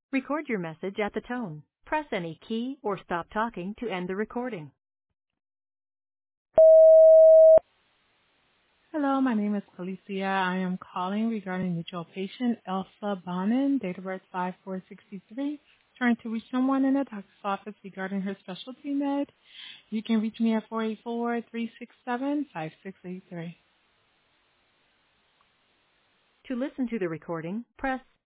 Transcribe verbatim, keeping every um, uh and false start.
Record your message at the tone. Press any key or stop talking to end the recording. Hello, my name is Felicia. I am calling regarding mutual patient Elsa Bonin, date of birth five four sixty-three, trying to reach someone in the doctor's office regarding her specialty med. You can reach me at four eight four, three six seven, five six eight three. To listen to the recording, press